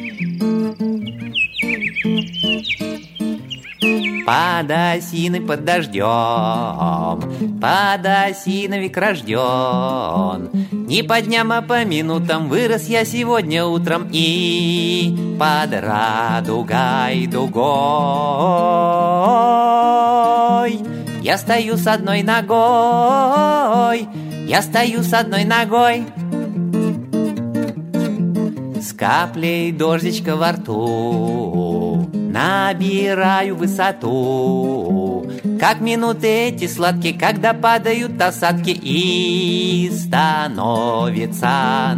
Под осиной под дождем, под осиной век рожден. Не по дням, а по минутам вырос я сегодня утром. И под радугой дугой я стою с одной ногой, я стою с одной ногой. С каплей дождичка во рту набираю высоту, как минуты эти сладкие, когда падают осадки, и становится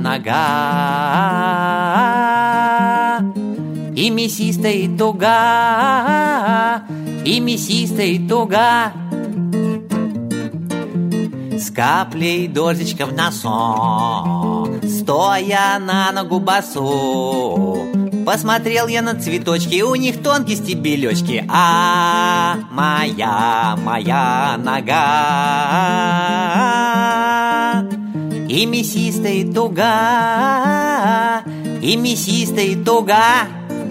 нога. И мясистая, и туга, и мясистая, и туга. С каплей дождичка в носу, стоя на ногу босу, посмотрел я на цветочки, у них тонкие стебелечки, а моя нога. И мясистая, и туга, и мясистая, и туга.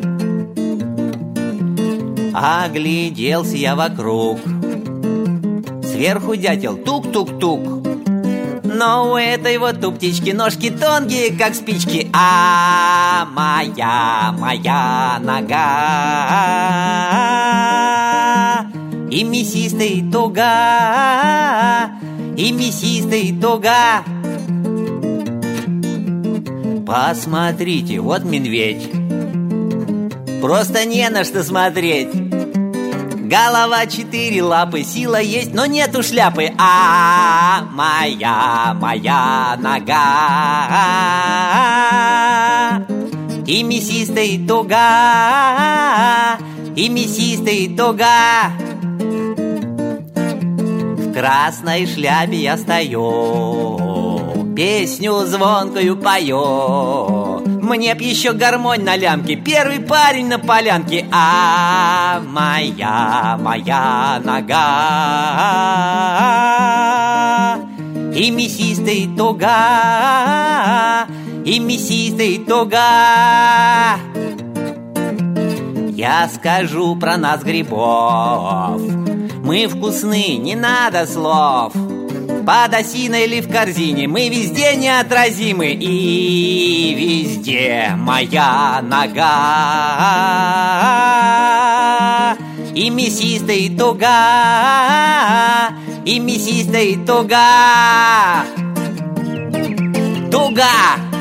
Огляделся я вокруг, сверху дятел тук-тук-тук, но у этой вот у птички ножки тонкие, как спички, а моя нога. И мясистая, и туга, и мясистая, и туга. Посмотрите, вот медведь, просто не на что смотреть. Голова, 4 лапы, сила есть, но нету шляпы. А моя нога. И мясистая, и туга, и мясистая, и туга. В красной шляпе я стою, песню звонкую пою. Мне б еще гармонь на лямке, первый парень на полянке. А моя нога. И мясистая, и туга, и мясистая, и туга. Я скажу про нас грибов, мы вкусны, не надо слов. Под осиной или в корзине мы везде неотразимы, и везде моя нога. И мясистая, и туга, и мясистая, и туга. Туга!